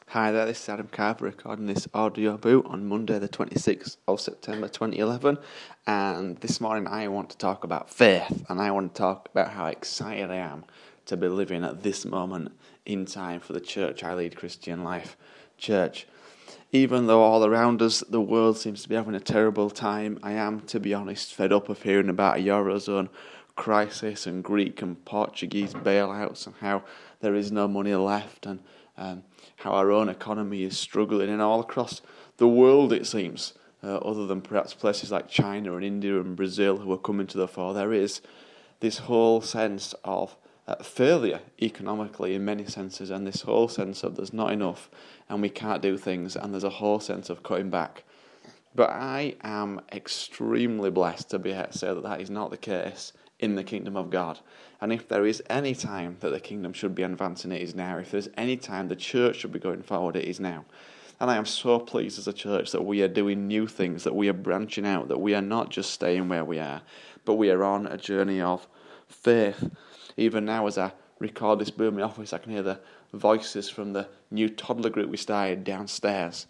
Hi there, this is Adam Carver recording this audio boot on Monday the 26th of September 2011, and this morning I want to talk about faith, and I want to talk about how excited I am to be living at this moment in time for the church I lead, Christian Life Church. Even though all around us the world seems to be having a terrible time, I am, to be honest, fed up of hearing about a Eurozone crisis and Greek and Portuguese bailouts and how there is no money left and how our own economy is struggling, and all across the world it seems, other than perhaps places like China and India and Brazil who are coming to the fore, there is this whole sense of failure economically in many senses, and this whole sense of there's not enough and we can't do things, and there's a whole sense of cutting back. But I am extremely blessed to be able to say that that is not the case in the kingdom of God. And if there is any time that the kingdom should be advancing, it is now. If there's any time the church should be going forward, it is now. And I am so pleased as a church that we are doing new things, that we are branching out, that we are not just staying where we are, but we are on a journey of faith. Even now, as I record this boom in my office, I can hear the voices from the new toddler group we started downstairs.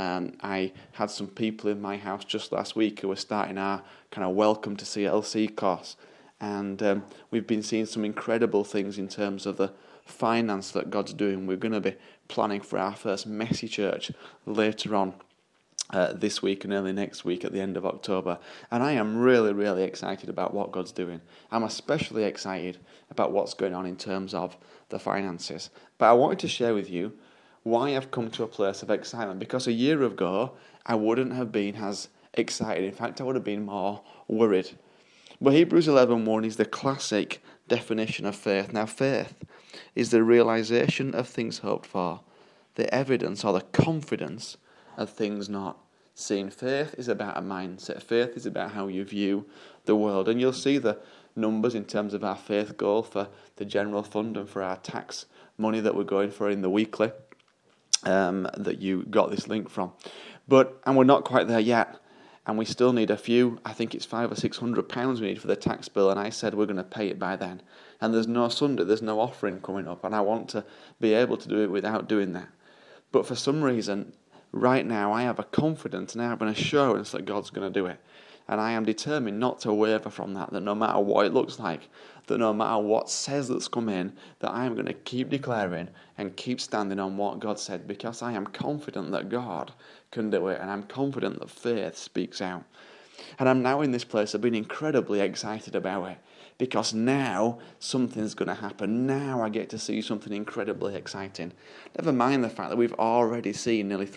I had some people in my house just last week who were starting our kind of welcome to CLC course. And we've been seeing some incredible things in terms of the finance that God's doing. We're going to be planning for our first messy church later on this week and early next week at the end of October. And I am really, really excited about what God's doing. I'm especially excited about what's going on in terms of the finances. But I wanted to share with you why I've come to a place of excitement. Because a year ago, I wouldn't have been as excited. In fact, I would have been more worried. But Hebrews 11:1 is the classic definition of faith. Now, faith is the realization of things hoped for, the evidence or the confidence of things not seen. Faith is about a mindset. Faith is about how you view the world. And you'll see the numbers in terms of our faith goal for the general fund and for our tax money that we're going for in the weekly that you got this link from. And we're not quite there yet. And we still need a few, I think it's £500 or £600 we need for the tax bill, and I said we're going to pay it by then. And there's no Sunday, there's no offering coming up, and I want to be able to do it without doing that. But for some reason, right now, I have a confidence and I have an assurance that God's going to do it. And I am determined not to waver from that no matter what it looks like, that no matter what says that's come in, that I am going to keep declaring and keep standing on what God said, because I am confident that God can do it, and I'm confident that faith speaks out. And I'm now in this place of being incredibly excited about it, because now something's going to happen. Now I get to see something incredibly exciting. Never mind the fact that we've already seen nearly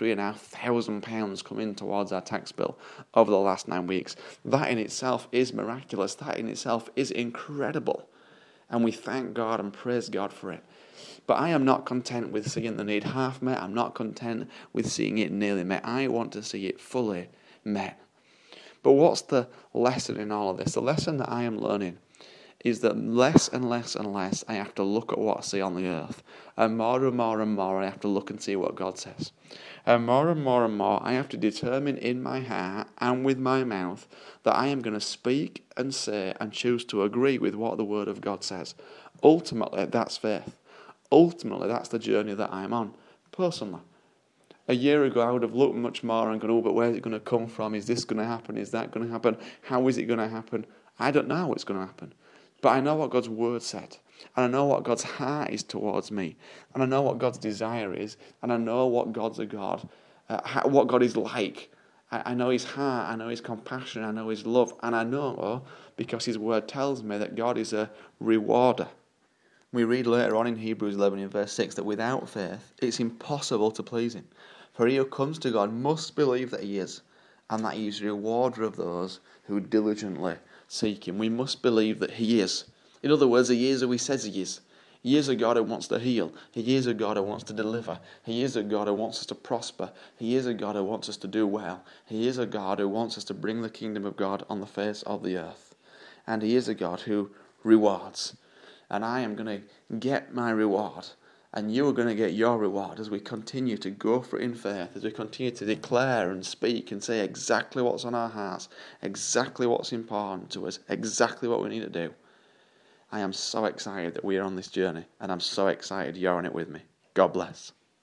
£3,500 come in towards our tax bill over the last 9 weeks. That in itself is miraculous. That in itself is incredible. And we thank God and praise God for it. But I am not content with seeing the need half met. I'm not content with seeing it nearly met. I want to see it fully met. But what's the lesson in all of this? The lesson that I am learning is that less and less and less I have to look at what I see on the earth. And more I have to look and see what God says. And more I have to determine in my heart and with my mouth that I am going to speak and say and choose to agree with what the Word of God says. Ultimately, that's faith. Ultimately, that's the journey that I'm on, personally. A year ago, I would have looked much more and gone, oh, but where's it going to come from? Is this going to happen? Is that going to happen? How is it going to happen? I don't know how it's going to happen. But I know what God's word said. And I know what God's heart is towards me. And I know what God's desire is. And I know what God's a God, what God is like. I know his heart. I know his compassion. I know his love. And I know, because his word tells me, that God is a rewarder. We read later on in Hebrews 11 in verse 6 that without faith it's impossible to please him. For he who comes to God must believe that he is, and that he is a rewarder of those who diligently seek him. We must believe that he is. In other words, he is who he says he is. He is a God who wants to heal. He is a God who wants to deliver. He is a God who wants us to prosper. He is a God who wants us to do well. He is a God who wants us to bring the kingdom of God on the face of the earth. And he is a God who rewards. And I am going to get my reward, and you are going to get your reward as we continue to go for it in faith, as we continue to declare and speak and say exactly what's on our hearts, exactly what's important to us, exactly what we need to do. I am so excited that we are on this journey, and I'm so excited you're on it with me. God bless.